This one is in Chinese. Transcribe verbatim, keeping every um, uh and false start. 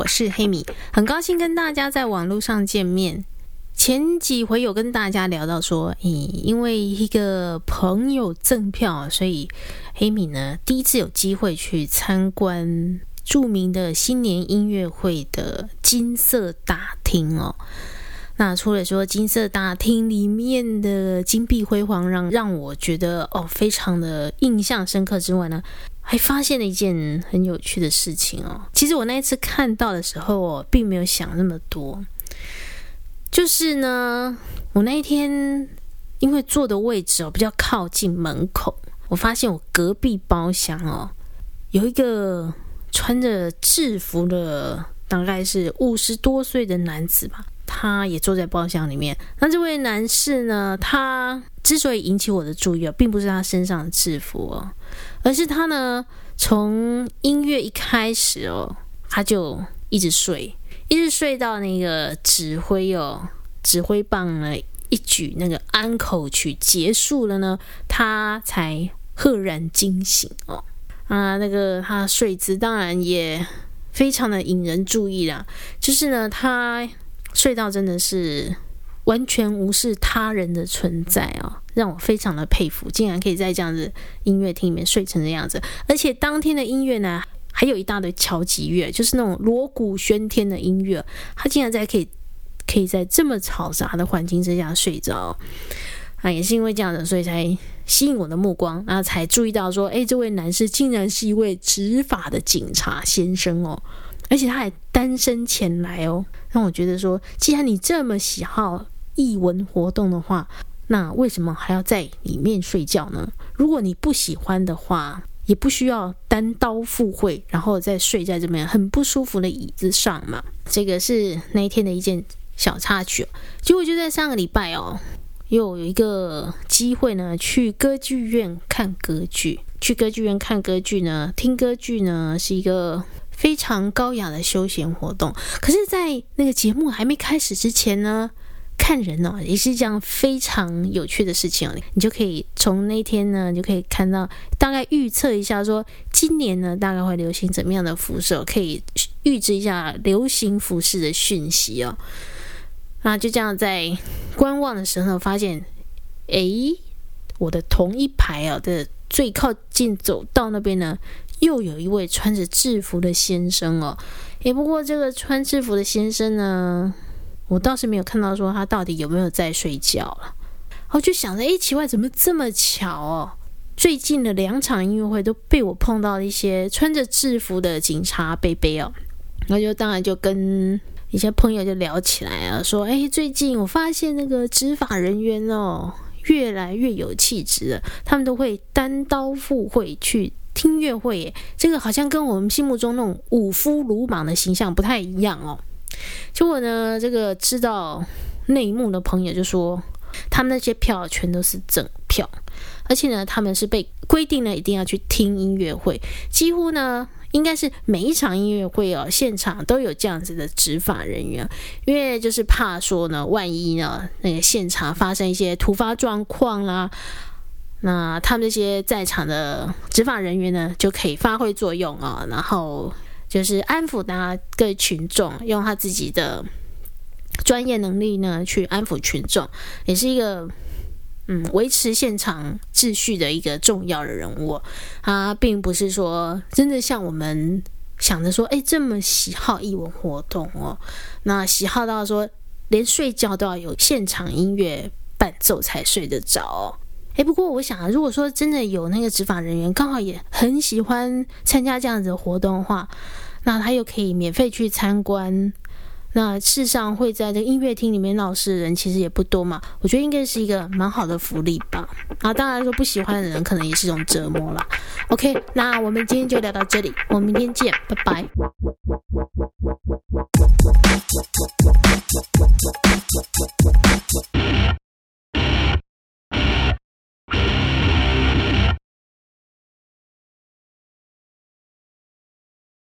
我是黑米，很高兴跟大家在网络上见面。前几回有跟大家聊到说，因为一个朋友赠票，所以黑米呢第一次有机会去参观著名的新年音乐会的金色大厅哦。那除了说金色大厅里面的金碧辉煌让让我觉得哦非常的印象深刻之外呢，还发现了一件很有趣的事情哦。其实我那一次看到的时候哦，并没有想那么多。就是呢，我那一天因为坐的位置哦比较靠近门口，我发现我隔壁包厢哦有一个穿着制服的大概是五十多岁的男子吧，他也坐在包厢里面。那这位男士呢，他之所以引起我的注意哦，并不是他身上的制服哦，而是他呢从音乐一开始哦，他就一直睡，一直睡到那个指挥哦，指挥棒呢一举那个安口曲结束了呢，他才赫然惊醒哦。啊，那个他睡姿当然也非常的引人注意啦，就是呢，他睡到真的是完全无视他人的存在哦，让我非常的佩服，竟然可以在这样子音乐厅里面睡成这样子。而且当天的音乐呢，还有一大堆敲击乐，就是那种锣鼓喧天的音乐，他竟然在可以可以在这么嘈杂的环境之下睡着啊，也是因为这样子，所以才吸引我的目光，然后才注意到说，哎，这位男士竟然是一位执法的警察先生哦，而且他还单身前来哦，让我觉得说，既然你这么喜好艺文活动的话，那为什么还要在里面睡觉呢？如果你不喜欢的话，也不需要单刀赴会，然后再睡在这边很不舒服的椅子上嘛。这个是那一天的一件小插曲哦。结果就在上个礼拜哦，又有一个机会呢，去歌剧院看歌剧。去歌剧院看歌剧呢，听歌剧呢，是一个非常高雅的休闲活动。可是在那个节目还没开始之前呢，看人哦，也是这样非常有趣的事情哦。你就可以从那天呢，你就可以看到大概预测一下说，今年呢大概会流行怎么样的服饰，可以预知一下流行服饰的讯息哦。那就这样在观望的时候发现，诶，我的同一排啊的最靠近走道那边呢，又有一位穿着制服的先生哦。诶，不过这个穿制服的先生呢，我倒是没有看到说他到底有没有在睡觉了。我就想着，诶，奇怪，怎么这么巧哦？最近的两场音乐会都被我碰到一些穿着制服的警察伯伯哦。然后就当然就跟一些朋友就聊起来了，说，诶，最近我发现那个执法人员哦，越来越有气质了，他们都会单刀赴会去听乐会耶，这个好像跟我们心目中那种武夫鲁莽的形象不太一样哦。结果呢，这个知道内幕的朋友就说，他们那些票全都是整票，而且呢，他们是被规定了一定要去听音乐会，几乎呢应该是每一场音乐会哦，现场都有这样子的执法人员，因为就是怕说呢，万一呢那个现场发生一些突发状况啦，那他们这些在场的执法人员呢就可以发挥作用啊、哦，然后就是安抚大家各位群众，用他自己的专业能力呢去安抚群众，也是一个嗯维持现场秩序的一个重要的人物。他并不是说真的像我们想着说，哎，这么喜好艺文活动哦，那喜好到说连睡觉都要有现场音乐伴奏才睡得着哦。诶，不过我想啊，如果说真的有那个执法人员刚好也很喜欢参加这样子的活动的话，那他又可以免费去参观，那事实上会在这个音乐厅里面闹事的人其实也不多嘛，我觉得应该是一个蛮好的福利吧。啊，当然说不喜欢的人可能也是一种折磨啦。OK， 那我们今天就聊到这里，我们明天见，拜拜。